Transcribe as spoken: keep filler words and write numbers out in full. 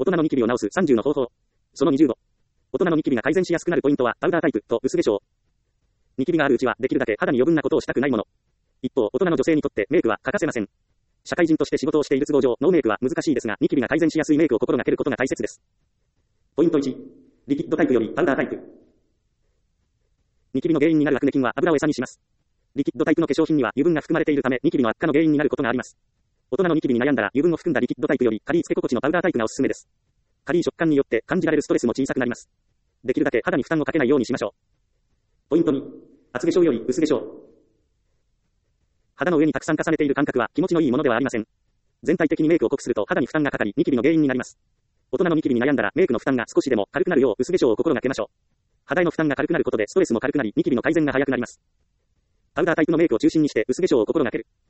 人のニキビを治すさんじゅうの方法。そのにじゅうご。大人のニキビが改善しやすくなるポイントは、パウダータイプと薄化粧。ニキビがあるうちは、できるだけ肌に余分なことをしたくないもの。一方、大人の女性にとってメイクは欠かせません。社会人として仕事をしている都合上、ノーメイクは難しいですが、ニキビが改善しやすいメイクを心がけることが大切です。ポイントいち。リキッドタイプよりパウダータイプ。ニキビの原因になるアクネ菌は油を餌にします。リキッドタイプの化粧品には油分が含まれているため、ニキビの悪化の原因になることがあります。大人のニキビに悩んだら、油分を含んだリキッドタイプより、軽いつけ心地のパウダータイプがおすすめです。軽い食感によって感じられるストレスも小さくなります。できるだけ肌に負担をかけないようにしましょう。ポイントに。厚化粧より薄化粧。肌の上にたくさん重ねている感覚は気持ちのいいものではありません。全体的にメイクを濃くすると肌に負担がかかり、ニキビの原因になります。大人のニキビに悩んだら、メイクの負担が少しでも軽くなるよう薄化粧を心がけましょう。肌への負担が軽くなることでストレスも軽くなり、ニキビの改善が早くなります。パウダータイプのメイクを中心にして薄化粧を心がける。